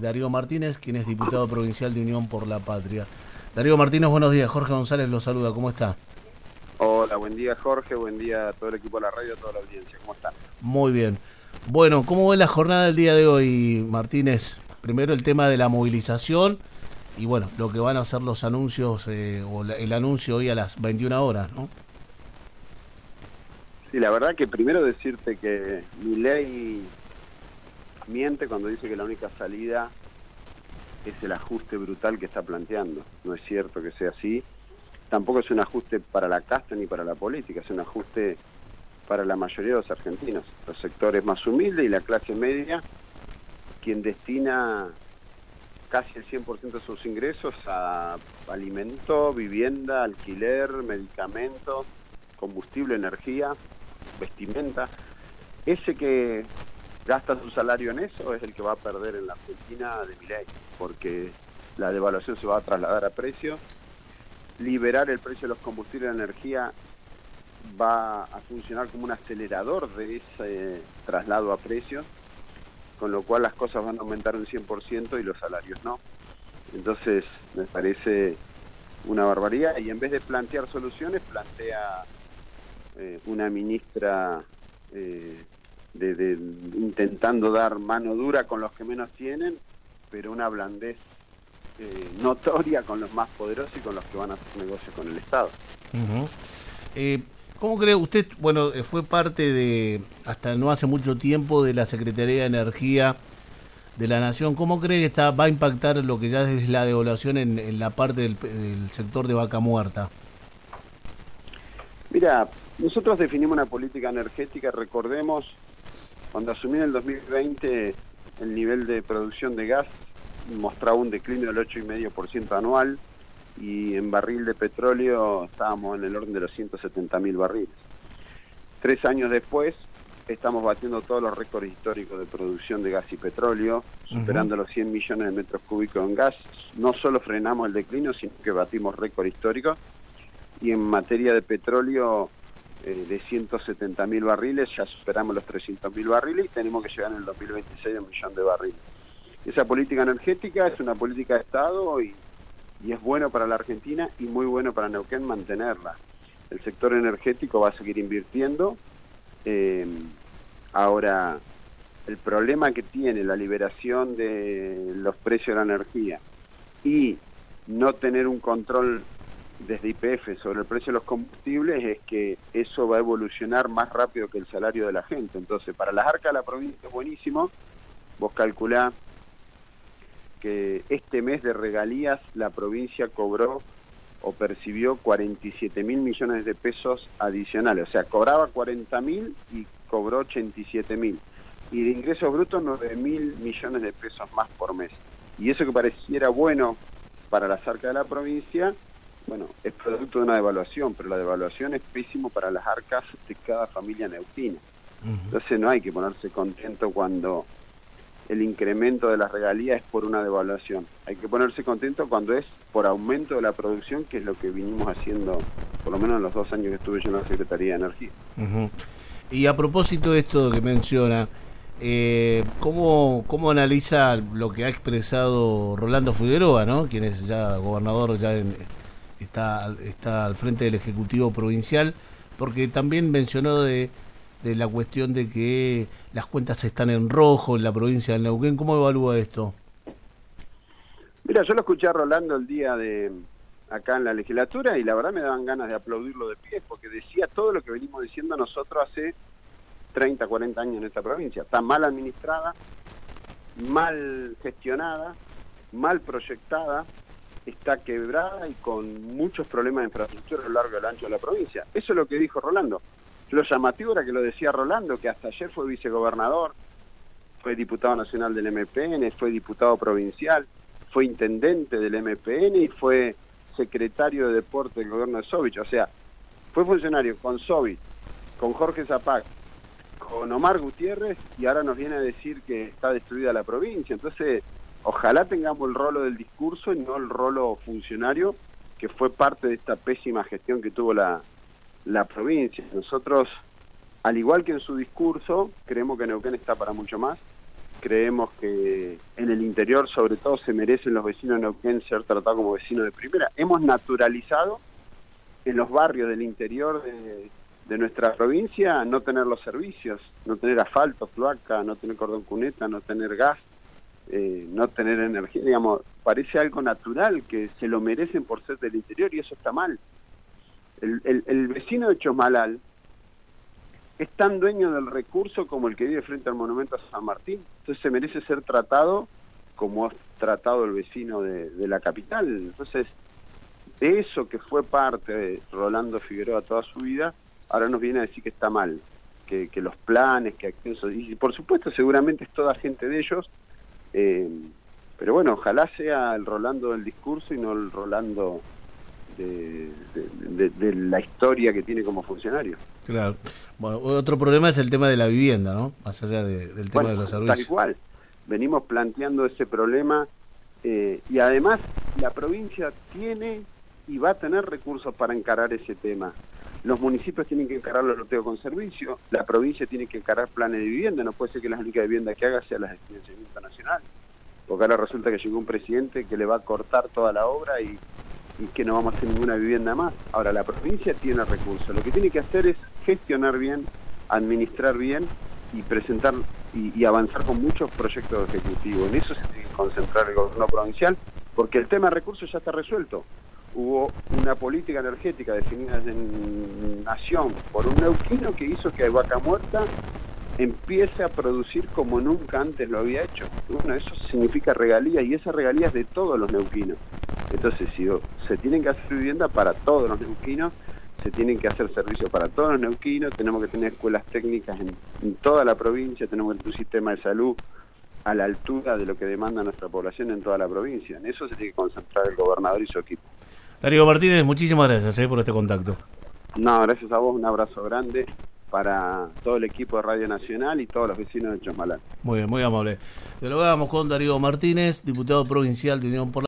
Darío Martínez, quien es diputado provincial de Unión por la Patria. Darío Martínez, buenos días. Jorge González lo saluda. ¿Cómo está? Hola, buen día Jorge, buen día a todo el equipo de la radio, a toda la audiencia. ¿Cómo están? Muy bien. Bueno, ¿cómo ve la jornada del día de hoy, Martínez? Primero el tema de la movilización y bueno, lo que van a hacer los anuncios el anuncio hoy a las 21 horas, ¿no? Sí, la verdad que primero decirte que Milei miente cuando dice que la única salida es el ajuste brutal que está planteando. No es cierto que sea así. Tampoco es un ajuste para la casta ni para la política, es un ajuste para la mayoría de los argentinos, los sectores más humildes y la clase media, quien destina casi el 100% de sus ingresos a alimento, vivienda, alquiler, medicamentos, combustible, energía, vestimenta. Ese que gasta su salario en eso es el que va a perder en la Argentina de Milei, porque la devaluación se va a trasladar a precios. Liberar el precio de los combustibles de energía va a funcionar como un acelerador de ese traslado a precios, con lo cual las cosas van a aumentar un 100% y los salarios no. Entonces me parece una barbaridad, y en vez de plantear soluciones plantea una ministra intentando dar mano dura con los que menos tienen, pero una blandez notoria con los más poderosos y con los que van a hacer negocios con el Estado. ¿Cómo cree usted? Bueno, fue parte de, hasta no hace mucho tiempo, de la Secretaría de Energía de la Nación. ¿Cómo cree que va a impactar lo que ya es la devaluación en la parte del sector de Vaca Muerta? Mira, nosotros definimos una política energética. Recordemos, cuando asumí en el 2020, el nivel de producción de gas mostraba un declínio del 8,5% anual, y en barril de petróleo estábamos en el orden de los 170.000 barriles. 3 años después estamos batiendo todos los récords históricos de producción de gas y petróleo, superando los 100 millones de metros cúbicos en gas. No solo frenamos el declínio, sino que batimos récord histórico, y en materia de petróleo de 170.000 barriles ya superamos los 300.000 barriles y tenemos que llegar en el 2026 a 1.000.000 de barriles. Esa política energética es una política de Estado y es bueno para la Argentina y muy bueno para Neuquén mantenerla. El sector energético va a seguir invirtiendo. Ahora, el problema que tiene la liberación de los precios de la energía y no tener un control desde YPF sobre el precio de los combustibles es que eso va a evolucionar más rápido que el salario de la gente. Entonces, para las arcas de la provincia es buenísimo. Vos calculá que este mes de regalías la provincia cobró o percibió 47.000 millones de pesos adicionales. O sea, cobraba 40.000 y cobró 87.000. Y de ingresos brutos 9.000 millones de pesos más por mes. Y eso que pareciera bueno para las arcas de la provincia, bueno, es producto de una devaluación, pero la devaluación es pésimo para las arcas de cada familia neuquina. Entonces no hay que ponerse contento cuando el incremento de las regalías es por una devaluación. Hay que ponerse contento cuando es por aumento de la producción, que es lo que vinimos haciendo por lo menos en los 2 años que estuve yo en la Secretaría de Energía. Y a propósito de esto que menciona, ¿cómo analiza lo que ha expresado Rolando Figueroa, ¿no? Quien es ya gobernador, está al frente del Ejecutivo Provincial, porque también mencionó de la cuestión de que las cuentas están en rojo en la provincia del Neuquén? ¿Cómo evalúa esto? Mira, yo lo escuché a Rolando el día de acá en la legislatura y la verdad me daban ganas de aplaudirlo de pie, porque decía todo lo que venimos diciendo nosotros hace 30, 40 años en esta provincia. Está mal administrada, mal gestionada, mal proyectada, está quebrada y con muchos problemas de infraestructura a lo largo y a lo ancho de la provincia. Eso es lo que dijo Rolando. Lo llamativo era que lo decía Rolando, que hasta ayer fue vicegobernador, fue diputado nacional del MPN, fue diputado provincial, fue intendente del MPN y fue secretario de Deporte del gobierno de Sovich. O sea, fue funcionario con Sovich, con Jorge Zapac, con Omar Gutiérrez, y ahora nos viene a decir que está destruida la provincia. Entonces, ojalá tengamos el rolo del discurso y no el rolo funcionario, que fue parte de esta pésima gestión que tuvo la provincia. Nosotros, al igual que en su discurso, creemos que Neuquén está para mucho más, creemos que en el interior, sobre todo, se merecen los vecinos de Neuquén ser tratados como vecinos de primera. Hemos naturalizado en los barrios del interior de nuestra provincia no tener los servicios, no tener asfalto, cloaca, no tener cordón cuneta, no tener gas, no tener energía. Digamos, parece algo natural, que se lo merecen por ser del interior, y eso está mal. El vecino de Chosmalal es tan dueño del recurso como el que vive frente al monumento a San Martín. Entonces se merece ser tratado como ha tratado el vecino de la capital. Entonces, de eso que fue parte de Rolando Figueroa toda su vida, ahora nos viene a decir que está mal, que los planes, que acceso, y por supuesto seguramente es toda gente de ellos, pero bueno, ojalá sea el Rolando del discurso y no el Rolando de la historia que tiene como funcionario. Claro. Bueno, otro problema es el tema de la vivienda, ¿no? Más allá del tema de los servicios. Tal cual. Venimos planteando ese problema, y además la provincia tiene y va a tener recursos para encarar ese tema. Los municipios tienen que encarar los loteos con servicio, la provincia tiene que encarar planes de vivienda, no puede ser que las únicas viviendas que haga sean las de financiamiento nacional, porque ahora resulta que llegó un presidente que le va a cortar toda la obra y que no vamos a hacer ninguna vivienda más. Ahora, la provincia tiene recursos, lo que tiene que hacer es gestionar bien, administrar bien y presentar y avanzar con muchos proyectos ejecutivos. En eso se tiene que concentrar el gobierno provincial, porque el tema de recursos ya está resuelto. Hubo una política energética definida en Nación por un neuquino que hizo que Vaca Muerta empiece a producir como nunca antes lo había hecho. Bueno, eso significa regalías, y esas regalías de todos los neuquinos. Entonces, si se tienen que hacer vivienda para todos los neuquinos, se tienen que hacer servicios para todos los neuquinos, tenemos que tener escuelas técnicas en toda la provincia, tenemos que tener un sistema de salud a la altura de lo que demanda nuestra población en toda la provincia. En eso se tiene que concentrar el gobernador y su equipo. Darío Martínez, muchísimas gracias por este contacto. No, gracias a vos, un abrazo grande para todo el equipo de Radio Nacional y todos los vecinos de Chosmalal. Muy bien, muy amable. Dialogábamos con Darío Martínez, diputado provincial de Unión por la